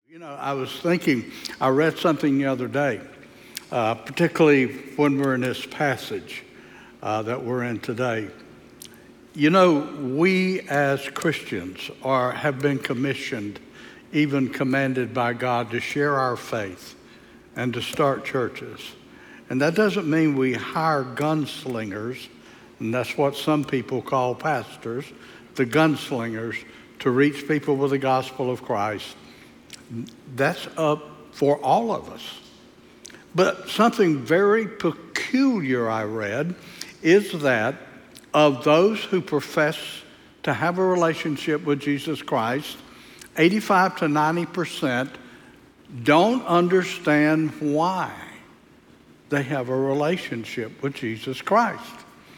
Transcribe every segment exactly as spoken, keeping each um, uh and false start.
You know, I was thinking, I read something the other day, uh, particularly when we're in this passage uh, that we're in today. You know, we as Christians are have been commissioned, even commanded by God to share our faith and to start churches. And that doesn't mean we hire gunslingers, and that's what some people call pastors, the gunslingers, to reach people with the gospel of Christ. That's up for all of us. But something very peculiar I read is that of those who profess to have a relationship with Jesus Christ, eighty-five to ninety percent don't understand why they have a relationship with Jesus Christ.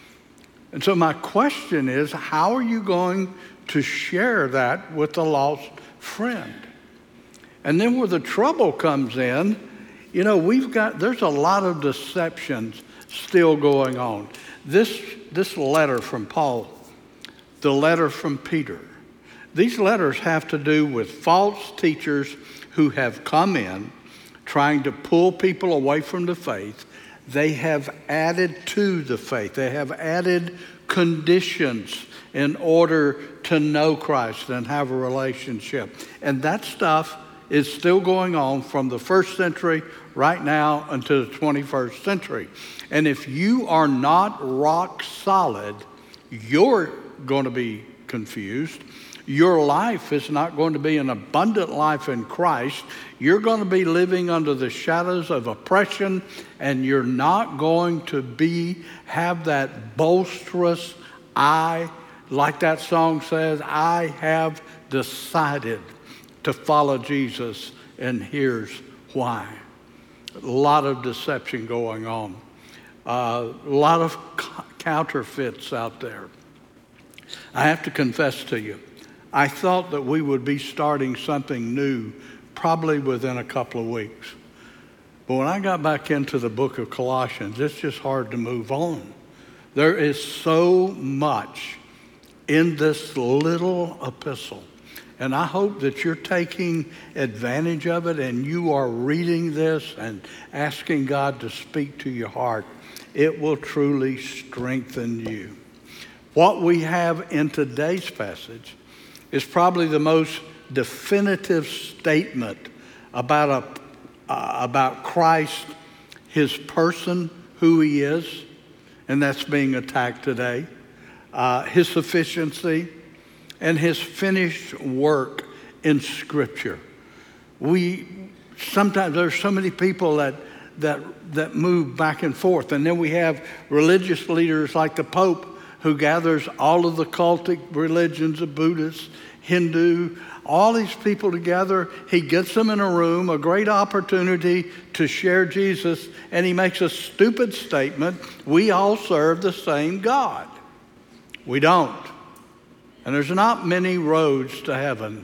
And so my question is, how are you going to share that with a lost friend? And then where the trouble comes in, you know, we've got, there's a lot of deceptions still going on. This, this letter from Paul, the letter from Peter, these letters have to do with false teachers who have come in trying to pull people away from the faith. They have added to the faith. They have added conditions in order to know Christ and have a relationship. And that stuff is still going on from the first century right now until the twenty-first century. And if you are not rock solid, you're going to be confused. Your life is not going to be an abundant life in Christ. You're going to be living under the shadows of oppression, and you're not going to be have that boisterous, I, like that song says, I have decided to follow Jesus, and here's why. A lot of deception going on. Uh, a lot of c- counterfeits out there. I have to confess to you, I thought that we would be starting something new probably within a couple of weeks. But when I got back into the book of Colossians, it's just hard to move on. There is so much in this little epistle. And I hope that you're taking advantage of it and you are reading this and asking God to speak to your heart. It will truly strengthen you. What we have in today's passage is probably the most definitive statement about a, uh, about Christ, his person, who he is, and that's being attacked today, uh, his sufficiency, and his finished work in Scripture. We sometimes there's so many people that that that move back and forth, and then we have religious leaders like the Pope who gathers all of the cultic religions of Buddhists, Hindu, all these people together. He gets them in a room, a great opportunity to share Jesus, and he makes a stupid statement: we all serve the same God. We don't. And there's not many roads to heaven,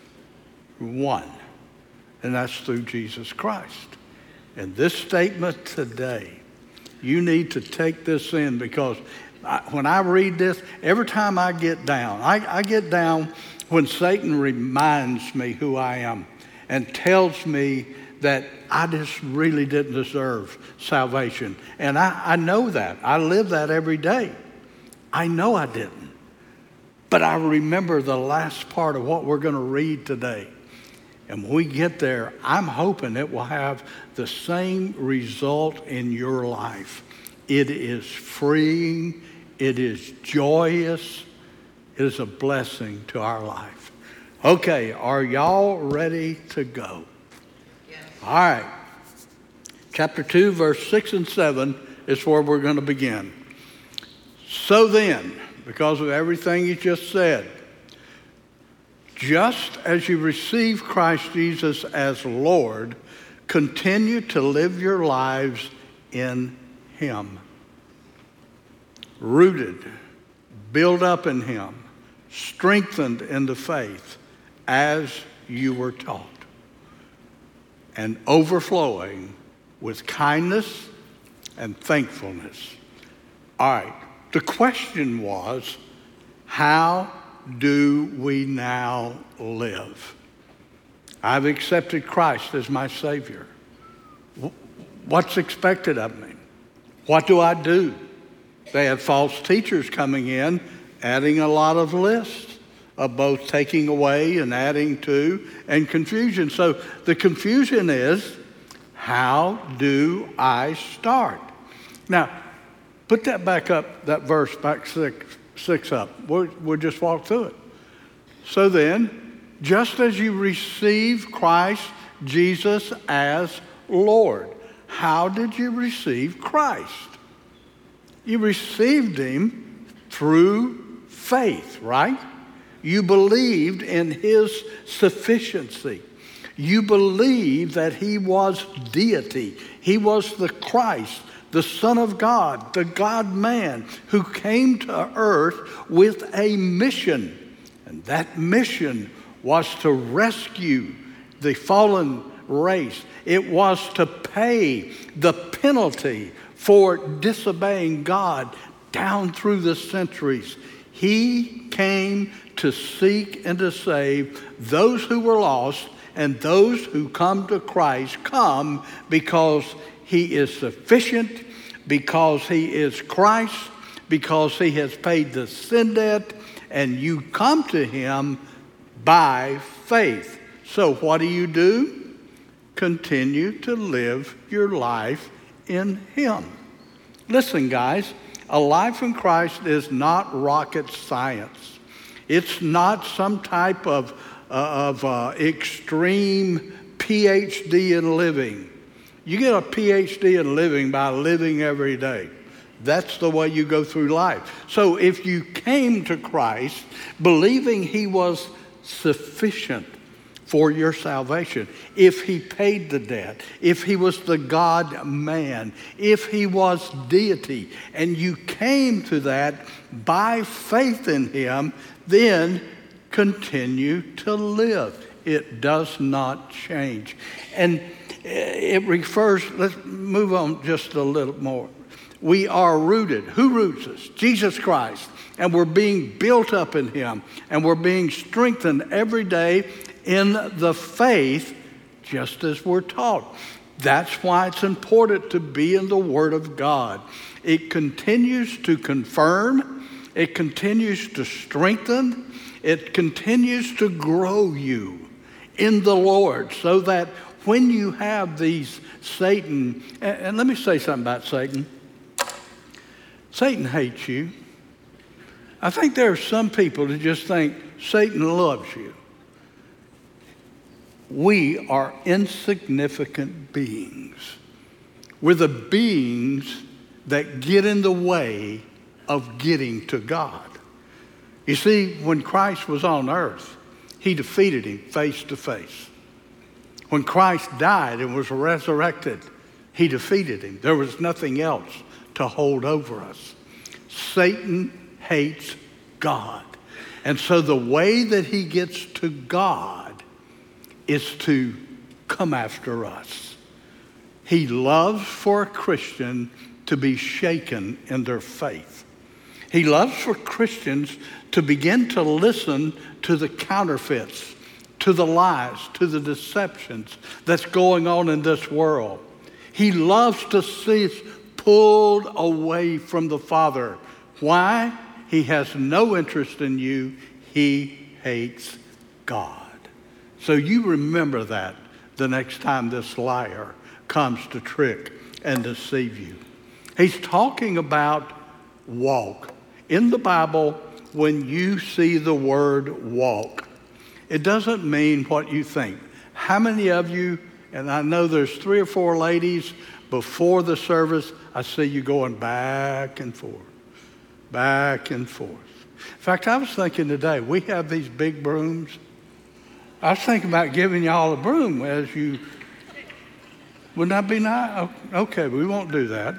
one, and that's through Jesus Christ. And this statement today, you need to take this in, because I, when I read this, every time I get down, I, I get down when Satan reminds me who I am and tells me that I just really didn't deserve salvation. And I, I know that. I live that every day. I know I didn't. But I remember the last part of what we're going to read today. And when we get there, I'm hoping it will have the same result in your life. It is freeing. It is joyous. It is a blessing to our life. Okay, are y'all ready to go? Yes. All right. Chapter two, verse six and seven is where we're going to begin. So then, because of everything you just said, just as you receive Christ Jesus as Lord, continue to live your lives in him. Rooted, built up in him, strengthened in the faith as you were taught, and overflowing with kindness and thankfulness. All right. The question was, how do we now live? I've accepted Christ as my Savior. What's expected of me? What do I do? They have false teachers coming in, adding a lot of lists of both taking away and adding to, and confusion. So the confusion is, how do I start? Now, put that back up, that verse back six, six up. We'll, we'll just walk through it. So then, just as you receive Christ Jesus as Lord, how did you receive Christ? You received him through faith, right? You believed in his sufficiency. You believed that he was deity. He was the Christ, the Son of God, the God-man who came to earth with a mission. And that mission was to rescue the fallen race. It was to pay the penalty for disobeying God down through the centuries. He came to seek and to save those who were lost, and those who come to Christ come because he is sufficient, because he is Christ, because he has paid the sin debt, and you come to him by faith. So what do you do? Continue to live your life in him. Listen, guys, a life in Christ is not rocket science. It's not some type of, uh, of uh, extreme P H D in living. You get a P H D in living by living every day. That's the way you go through life. So if you came to Christ believing he was sufficient for your salvation, if he paid the debt, if he was the God-man, if he was deity, and you came to that by faith in him, then continue to live. It does not change. And it refers, let's move on just a little more. We are rooted. Who roots us? Jesus Christ. And we're being built up in him. And we're being strengthened every day in the faith, just as we're taught. That's why it's important to be in the Word of God. It continues to confirm. It continues to strengthen. It continues to grow you in the Lord, so that when you have these Satan, and, and let me say something about Satan. Satan hates you. I think there are some people that just think Satan loves you. We are insignificant beings. We're the beings that get in the way of getting to God. You see, when Christ was on earth, he defeated him face to face. When Christ died and was resurrected, he defeated him. There was nothing else to hold over us. Satan hates God. And so the way that he gets to God is to come after us. He loves for a Christian to be shaken in their faith. He loves for Christians to begin to listen to the counterfeits, to the lies, to the deceptions that's going on in this world. He loves to see us pulled away from the Father. Why? He has no interest in you. He hates God. So you remember that the next time this liar comes to trick and deceive you. He's talking about walk. In the Bible, when you see the word walk, it doesn't mean what you think. How many of you, and I know there's three or four ladies before the service, I see you going back and forth, back and forth. In fact, I was thinking today, we have these big brooms. I was thinking about giving y'all a broom as you, wouldn't that be nice? Okay, we won't do that.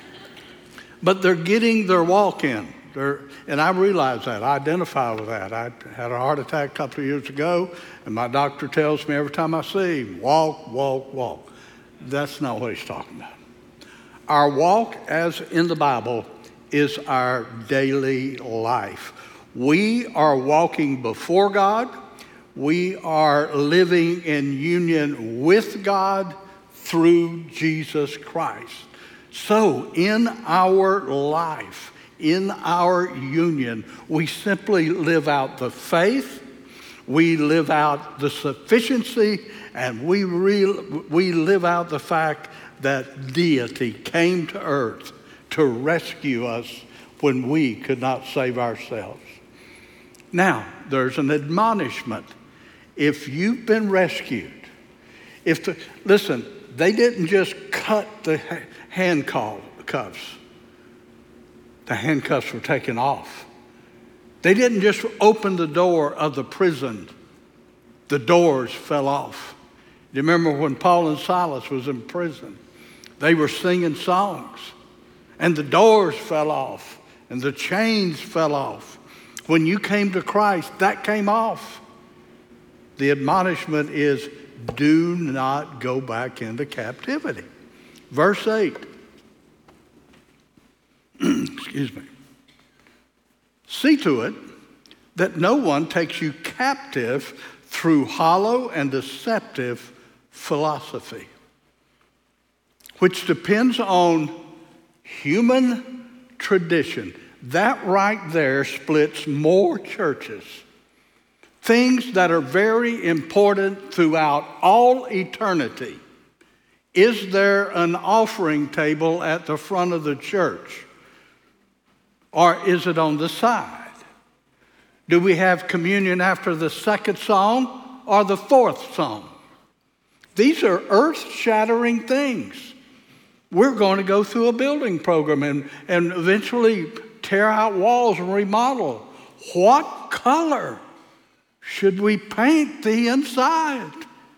But they're getting their walk in. They're, and I realize that. I identify with that. I had a heart attack a couple of years ago, and my doctor tells me every time I see him, walk, walk, walk. That's not what he's talking about. Our walk, as in the Bible, is our daily life. We are walking before God. We are living in union with God through Jesus Christ. So in our life, in our union, we simply live out the faith, we live out the sufficiency, and we, re- we live out the fact that deity came to earth to rescue us when we could not save ourselves. Now, there's an admonishment. If you've been rescued, if the, listen, they didn't just cut the handcuffs. The handcuffs were taken off. They didn't just open the door of the prison. The doors fell off. You remember when Paul and Silas was in prison? They were singing songs, and the doors fell off, and the chains fell off. When you came to Christ, that came off. The admonishment is, do not go back into captivity. Verse eight. Excuse me. See to it that no one takes you captive through hollow and deceptive philosophy, which depends on human tradition. That right there splits more churches. Things that are very important throughout all eternity. Is there an offering table at the front of the church? Or is it on the side? Do we have communion after the second song or the fourth song? These are earth-shattering things. We're going to go through a building program and, and eventually tear out walls and remodel. What color should we paint the inside?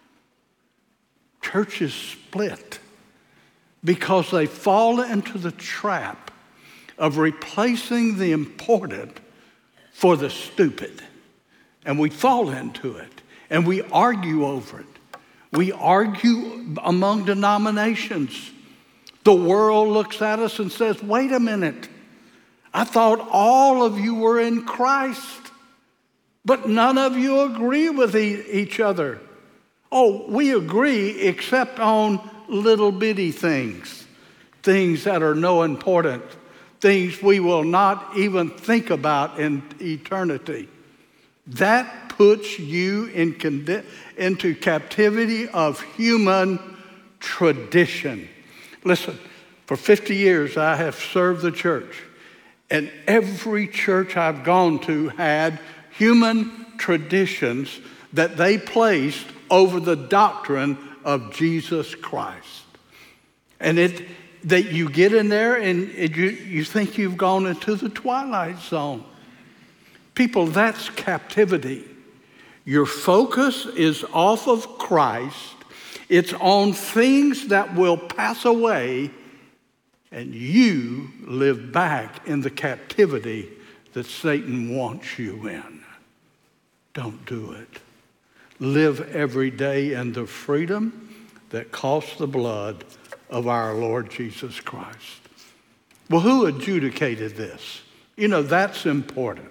Churches split because they fall into the trap of replacing the important for the stupid. And we fall into it, and we argue over it. We argue among denominations. The world looks at us and says, wait a minute, I thought all of you were in Christ, but none of you agree with e- each other. Oh, we agree except on little bitty things, things that are no important, things we will not even think about in eternity. That puts you in condi- into captivity of human tradition. Listen, for fifty years I have served the church, and every church I've gone to had human traditions that they placed over the doctrine of Jesus Christ. And it that you get in there and it, you, you think you've gone into the twilight zone. People, that's captivity. Your focus is off of Christ. It's on things that will pass away, and you live back in the captivity that Satan wants you in. Don't do it. Live every day in the freedom that costs the blood of our Lord Jesus Christ. Well, who adjudicated this? You know, that's important.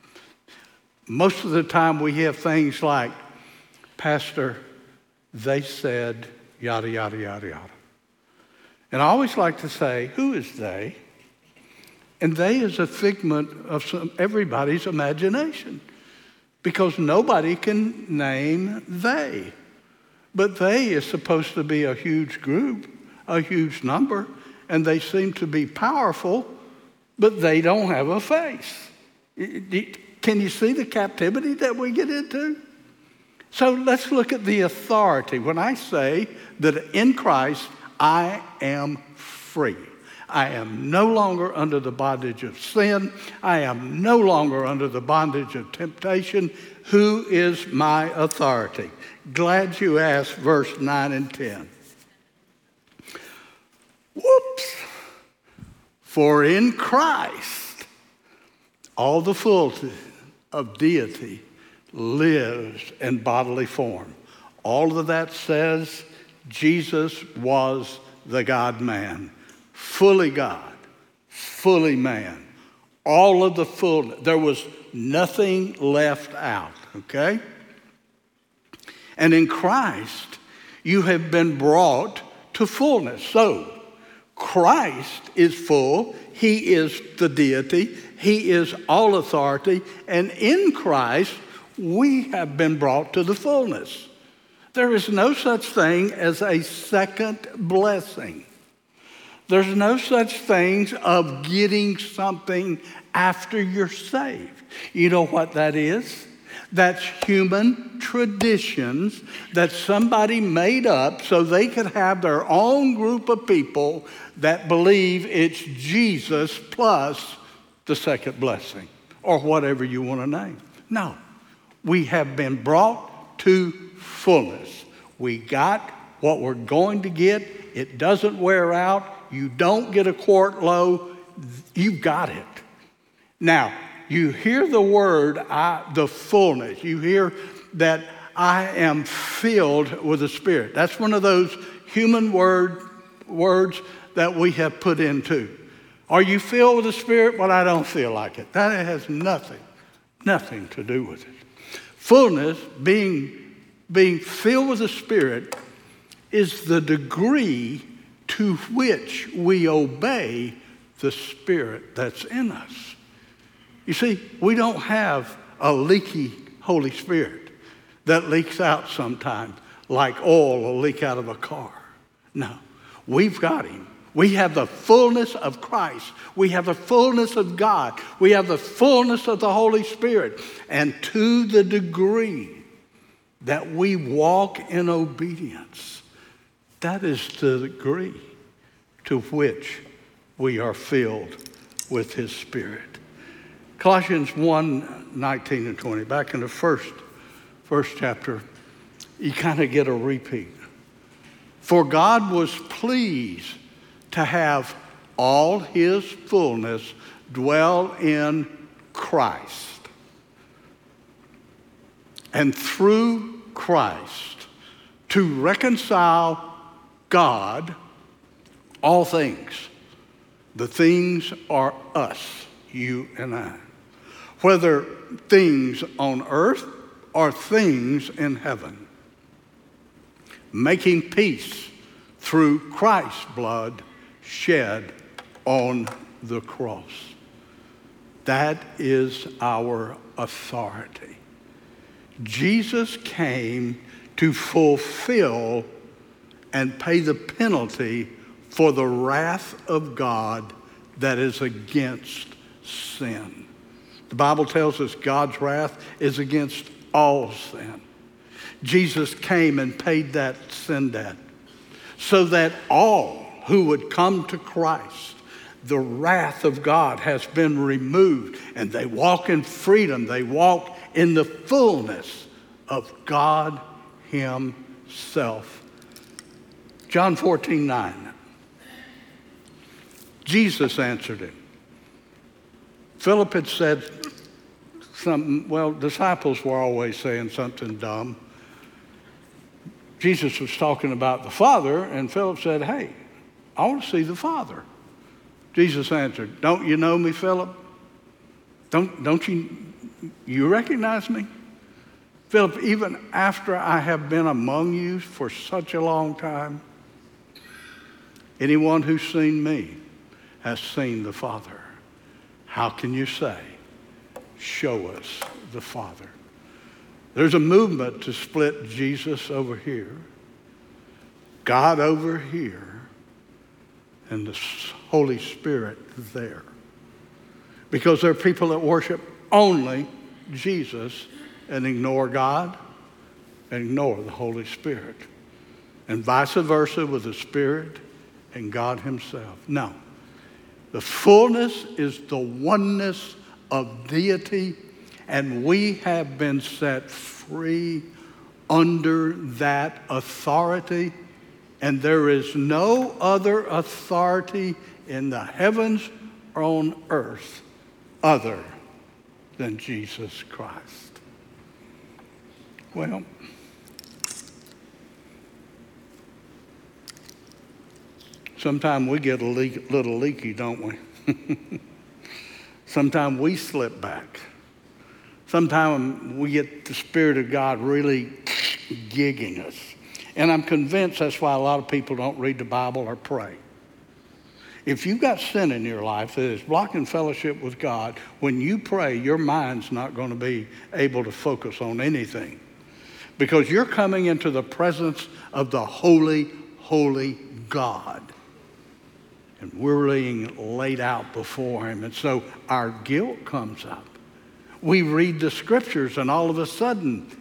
Most of the time we have things like, Pastor, they said, yada, yada, yada, yada. And I always like to say, who is they? And they is a figment of some, everybody's imagination, because nobody can name they. But they is supposed to be a huge group, a huge number, and they seem to be powerful, but they don't have a face. Can you see the captivity that we get into? So let's look at the authority. When I say that in Christ I am free, I am no longer under the bondage of sin, I am no longer under the bondage of temptation. Who is my authority? Glad you asked verse nine and ten. Whoops. For in Christ all the fullness of deity lives in bodily form. All of that says Jesus was the God-man, fully God, fully man. All of the fullness. There was nothing left out, okay? And in Christ, you have been brought to fullness. So, Christ is full. He is the deity. He is all authority. And in Christ, we have been brought to the fullness. There is no such thing as a second blessing. There's no such thing of getting something after you're saved. You know what that is? That's human traditions that somebody made up so they could have their own group of people that believe it's Jesus plus the second blessing or whatever you want to name. No, we have been brought to fullness. We got what we're going to get. It doesn't wear out. You don't get a quart low. You've got it. Now, you hear the word, I, the fullness. You hear that I am filled with the Spirit. That's one of those human word words that we have put into. Are you filled with the Spirit? Well, I don't feel like it. That has nothing, nothing to do with it. Fullness, being, being filled with the Spirit, is the degree to which we obey the Spirit that's in us. You see, we don't have a leaky Holy Spirit that leaks out sometimes like oil will leak out of a car. No, we've got him. We have the fullness of Christ. We have the fullness of God. We have the fullness of the Holy Spirit. And to the degree that we walk in obedience, that is the degree to which we are filled with his Spirit. Colossians one, nineteen and twenty, back in the first, first chapter, you kind of get a repeat. For God was pleased to have all his fullness dwell in Christ. And through Christ to reconcile God, all things. The things are us, you and I. Whether things on earth or things in heaven. Making peace through Christ's blood shed on the cross. That is our authority. Jesus came to fulfill and pay the penalty for the wrath of God that is against sin. The Bible tells us God's wrath is against all sin. Jesus came and paid that sin debt so that all who would come to Christ, the wrath of God has been removed and they walk in freedom. They walk in the fullness of God himself. John fourteen nine. Jesus answered him. Philip had said something, well, disciples were always saying something dumb. Jesus was talking about the Father, and Philip said, hey, I want to see the Father. Jesus answered, don't you know me, Philip? Don't, don't you, you recognize me? Philip, even after I have been among you for such a long time, anyone who's seen me has seen the Father. How can you say, show us the Father? There's a movement to split Jesus over here, God over here, and the Holy Spirit there. Because there are people that worship only Jesus and ignore God and ignore the Holy Spirit. And vice versa with the Spirit and God himself. No. The fullness is the oneness of deity, and we have been set free under that authority, and there is no other authority in the heavens or on earth other than Jesus Christ. Well, sometimes we get a leak, little leaky, don't we? Sometimes we slip back. Sometimes we get the Spirit of God really gigging us. And I'm convinced that's why a lot of people don't read the Bible or pray. If you've got sin in your life that is blocking fellowship with God, when you pray, your mind's not going to be able to focus on anything. Because you're coming into the presence of the holy, holy God. And we're being laid out before him. And so our guilt comes up. We read the scriptures and all of a sudden,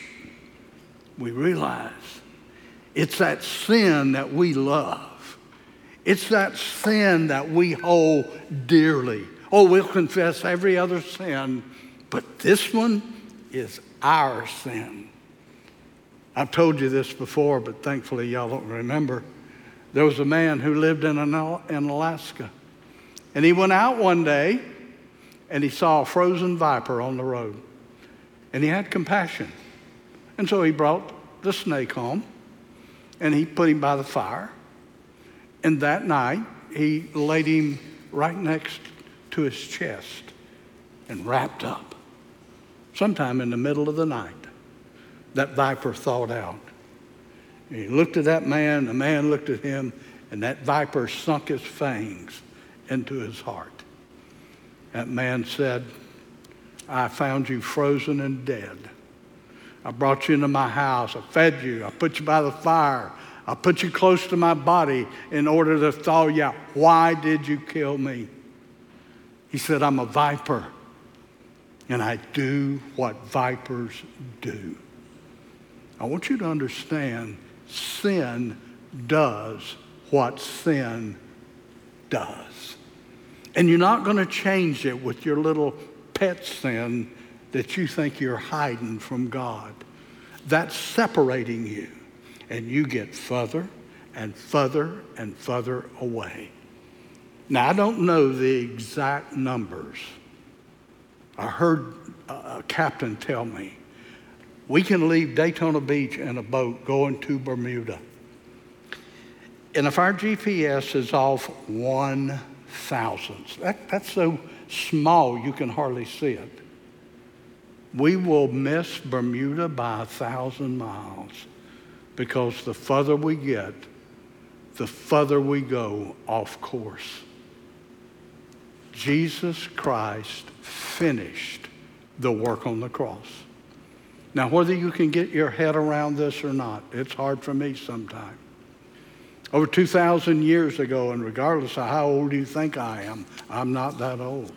we realize it's that sin that we love. It's that sin that we hold dearly. Oh, we'll confess every other sin, but this one is our sin. I've told you this before, but thankfully y'all don't remember. There was a man who lived in, in Alaska, and he went out one day and he saw a frozen viper on the road, and he had compassion. And so he brought the snake home and he put him by the fire. And that night, he laid him right next to his chest and wrapped up. Sometime in the middle of the night, that viper thawed out. And he looked at that man, the man looked at him, and that viper sunk his fangs into his heart. That man said, I found you frozen and dead. I brought you into my house. I fed you. I put you by the fire. I put you close to my body in order to thaw you out. Why did you kill me? He said, I'm a viper, and I do what vipers do. I want you to understand, sin does what sin does. And you're not going to change it with your little pet sin that you think you're hiding from God. That's separating you. And you get further and further and further away. Now, I don't know the exact numbers. I heard a captain tell me, we can leave Daytona Beach in a boat going to Bermuda. And if our G P S is off one thousandth, that, that's so small you can hardly see it. We will miss Bermuda by a thousand miles. Because the further we get, the further we go off course. Jesus Christ finished the work on the cross. Now, whether you can get your head around this or not, it's hard for me sometimes. Over two thousand years ago, and regardless of how old you think I am, I'm not that old.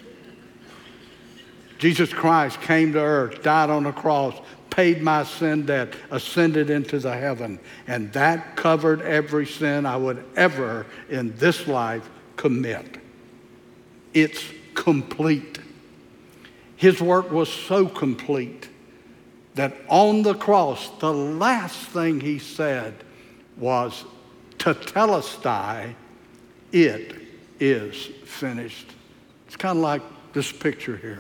Jesus Christ came to earth, died on the cross, paid my sin debt, ascended into the heaven, and that covered every sin I would ever in this life commit. It's complete. His work was so complete that on the cross, the last thing he said was, tetelestai, it is finished. It's kind of like this picture here.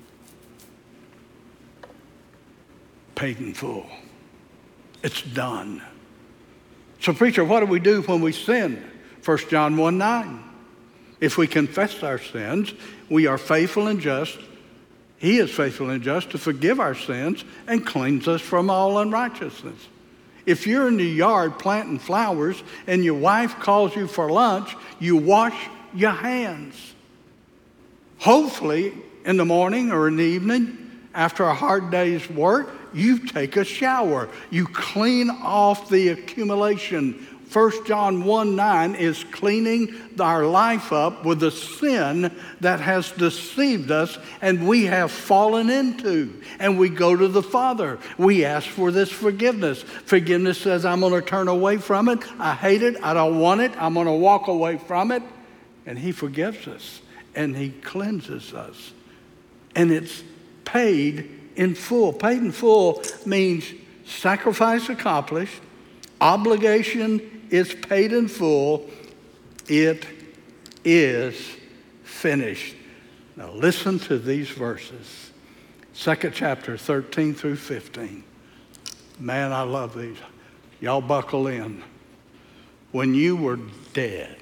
Paid in full. It's done. So preacher, what do we do when we sin? First John one nine. If we confess our sins, we are faithful and just. He is faithful and just to forgive our sins and cleanse us from all unrighteousness. If you're in the yard planting flowers and your wife calls you for lunch, you wash your hands. Hopefully in the morning or in the evening, after a hard day's work, you take a shower. You clean off the accumulation. First John one nine is cleaning our life up with the sin that has deceived us and we have fallen into. And we go to the Father. We ask for this forgiveness. Forgiveness says, I'm going to turn away from it. I hate it. I don't want it. I'm going to walk away from it. And he forgives us. And he cleanses us. And it's paid in full. Paid in full means sacrifice accomplished, obligation is paid in full, it is finished. Now listen to these verses. Second chapter, thirteen through fifteen. Man, I love these. Y'all buckle in. When you were dead.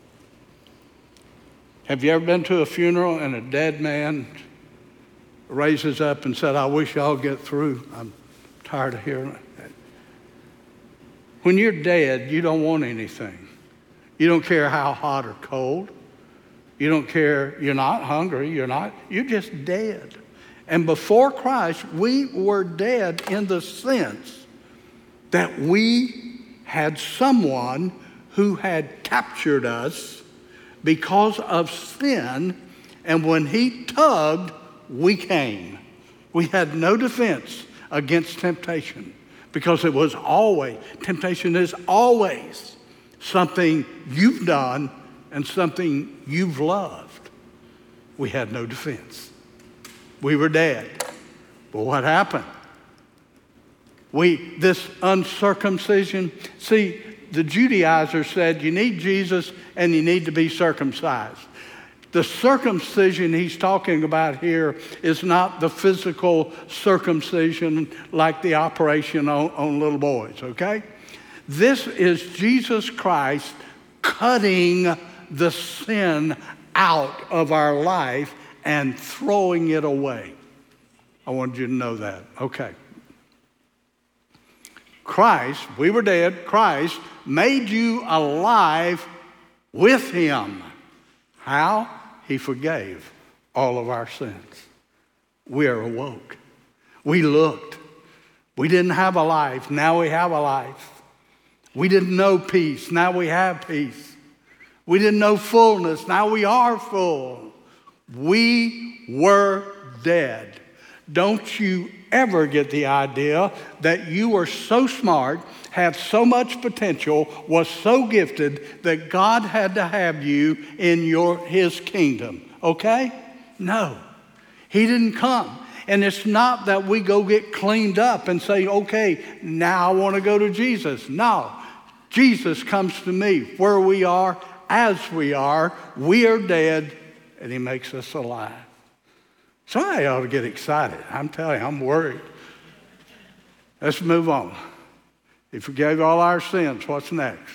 Have you ever been to a funeral and a dead man raises up and said, I wish y'all get through. I'm Tired of hearing that. When you're dead, you don't want anything. You don't care how hot or cold. You don't care, you're not hungry, you're not, you're just dead. And before Christ, we were dead in the sense that we had someone who had captured us because of sin, and when he tugged, we came. We had no defense against temptation because it was always, temptation is always something you've done and something you've loved. We had no defense. We were dead. But what happened? We, this uncircumcision, see, the Judaizers said you need Jesus and you need to be circumcised. The circumcision he's talking about here is not the physical circumcision like the operation on, on little boys, okay? This is Jesus Christ cutting the sin out of our life and throwing it away. I wanted you to know that. Okay. Christ, we were dead. Christ made you alive with him. How? He forgave all of our sins. We are awoke. We looked. We didn't have a life. Now we have a life. We didn't know peace. Now we have peace. We didn't know fullness. Now we are full. We were dead. Don't you ever get the idea that you were so smart, had so much potential, was so gifted that God had to have you in your his kingdom. Okay? No. He didn't come. And it's not that we go get cleaned up and say, okay, now I want to go to Jesus. No. Jesus comes to me where we are, as we are. We are dead, and he makes us alive. Somebody ought to get excited. I'm telling you, I'm worried. Let's move on. He forgave all our sins. What's next?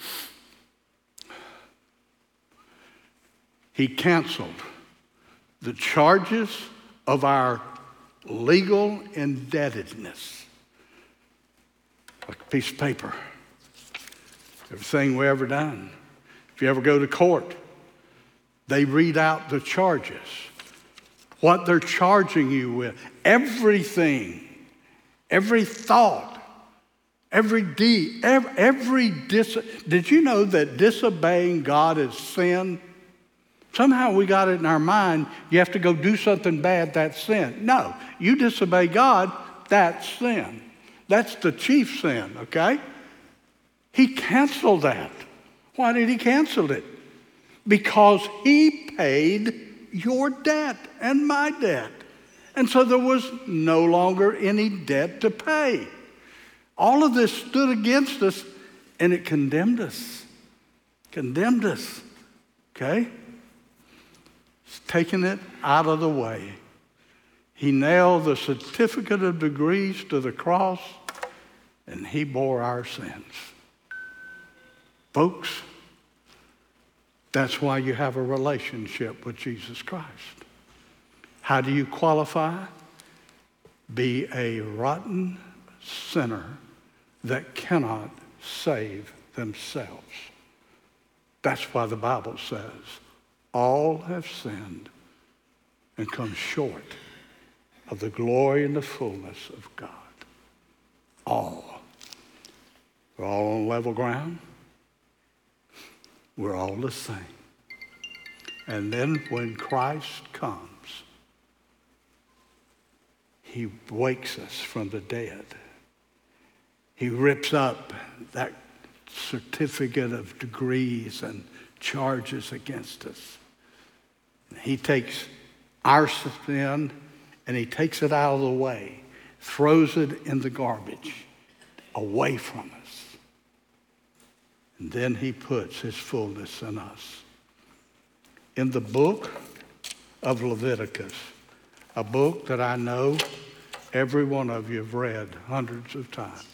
He canceled the charges of our legal indebtedness. Like a piece of paper. Everything we ever done. If you ever go to court, they read out the charges. What they're charging you with. Everything. Every thought. Every deed. Every, every dis. Did you know that disobeying God is sin? Somehow we got it in our mind, you have to go do something bad, that's sin. No, you disobey God, that's sin. That's the chief sin, okay? He canceled that. Why did he cancel it? Because he paid your debt and my debt. And so there was no longer any debt to pay. All of this stood against us and it condemned us. Condemned us, okay? He's taken it out of the way. He nailed the certificate of degrees to the cross and he bore our sins. Folks, that's why you have a relationship with Jesus Christ. How do you qualify? Be a rotten sinner that cannot save themselves. That's why the Bible says, all have sinned and come short of the glory and the fullness of God. All. We're all on level ground. We're all the same. And then when Christ comes, he wakes us from the dead. He rips up that certificate of degrees and charges against us. He takes our sin and he takes it out of the way, throws it in the garbage, away from us. And then he puts his fullness in us. In the book of Leviticus, a book that I know every one of you have read hundreds of times.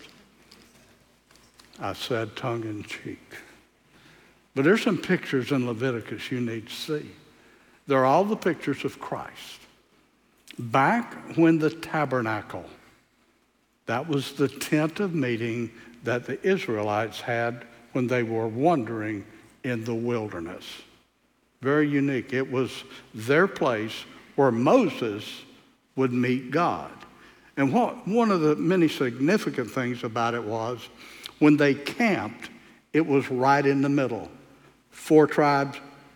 I said tongue in cheek. But there's some pictures in Leviticus you need to see. They're all the pictures of Christ. Back when the tabernacle, That was the tent of meeting that the Israelites had when they were wandering in the wilderness. Very unique. It was their place where Moses would meet God. And what, one of the many significant things about it was when they camped, it was right in the middle. Four tribes,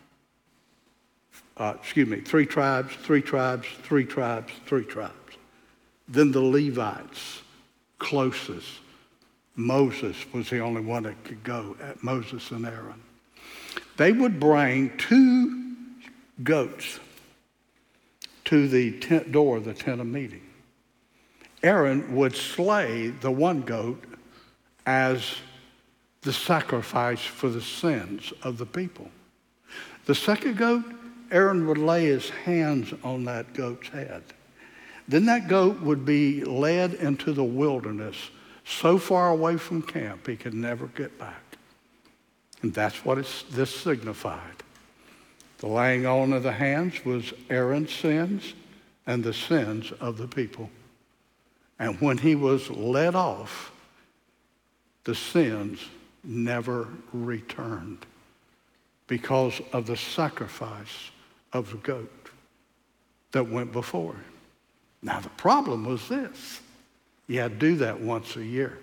uh, excuse me, three tribes, three tribes, three tribes, three tribes. Then the Levites, closest. Moses was the only one that could go, Moses and Aaron. They would bring two goats to the tent door of the tent of meeting. Aaron would slay the one goat as the sacrifice for the sins of the people. The second goat, Aaron would lay his hands on that goat's head. Then that goat would be led into the wilderness so far away from camp he could never get back. And that's what it's, this signified. The laying on of the hands was Aaron's sins and the sins of the people. And when he was led off, the sins never returned because of the sacrifice of the goat that went before him. Now the problem was this. You had to do that once a year.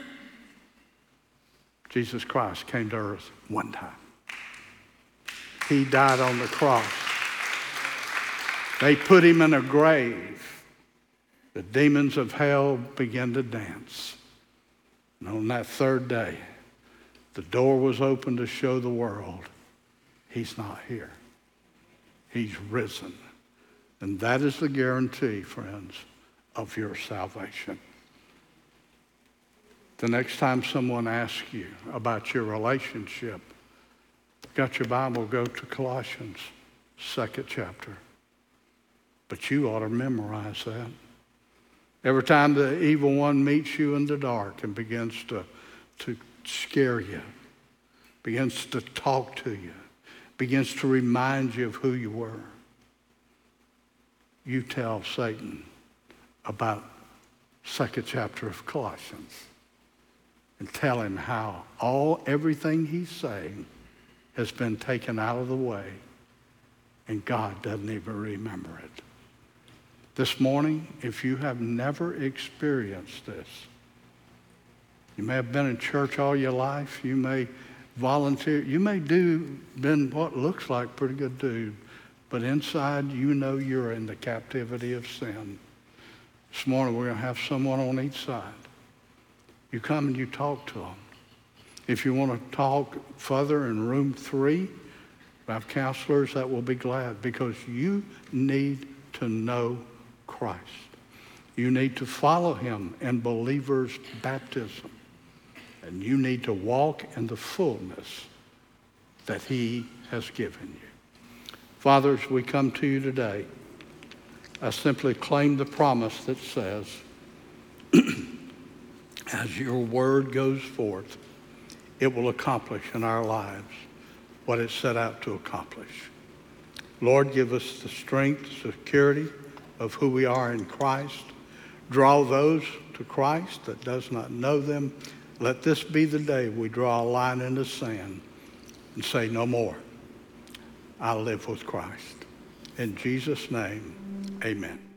Jesus Christ came to earth one time. He died on the cross. They put him in a grave. The demons of hell began to dance. And on that third day, the door was opened to show the world, he's not here. He's risen. And that is the guarantee, friends, of your salvation. The next time someone asks you about your relationship, got your Bible, go to Colossians, second chapter. But you ought to memorize that. Every time the evil one meets you in the dark and begins to, to scare you, begins to talk to you, begins to remind you of who you were, you tell Satan about second chapter of Colossians and tell him how all everything he's saying has been taken out of the way and God doesn't even remember it. This morning, if you have never experienced this, you may have been in church all your life, you may volunteer, you may do been what looks like pretty good dude, but inside you know you're in the captivity of sin. This morning we're going to have someone on each side. You come and you talk to them. If you want to talk further in room three, we have counselors that will be glad because you need to know Christ. You need to follow him in believer's baptism. And you need to walk in the fullness that he has given you. Father, as we come to you today, I simply claim the promise that says, as your word goes forth, it will accomplish in our lives what it set out to accomplish. Lord, give us the strength, security of who we are in Christ. Draw those to Christ that does not know them. Let this be the day we draw a line in the sand and say, no more. I live with Christ. In Jesus' name, amen.